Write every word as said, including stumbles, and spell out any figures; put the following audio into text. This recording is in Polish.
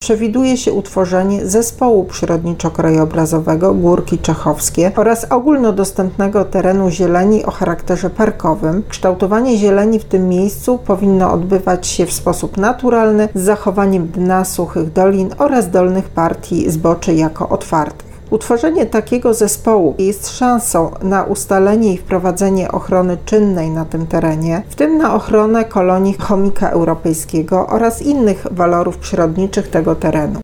Przewiduje się utworzenie zespołu przyrodniczo-krajobrazowego Górki Czechowskie oraz ogólnodostępnego terenu zieleni o charakterze parkowym. Kształtowanie zieleni w tym miejscu powinno odbywać się w sposób naturalny z zachowaniem dna suchych dolin oraz dolnych partii zboczy jako otwartych. Utworzenie takiego zespołu jest szansą na ustalenie i wprowadzenie ochrony czynnej na tym terenie, w tym na ochronę kolonii chomika europejskiego oraz innych walorów przyrodniczych tego terenu.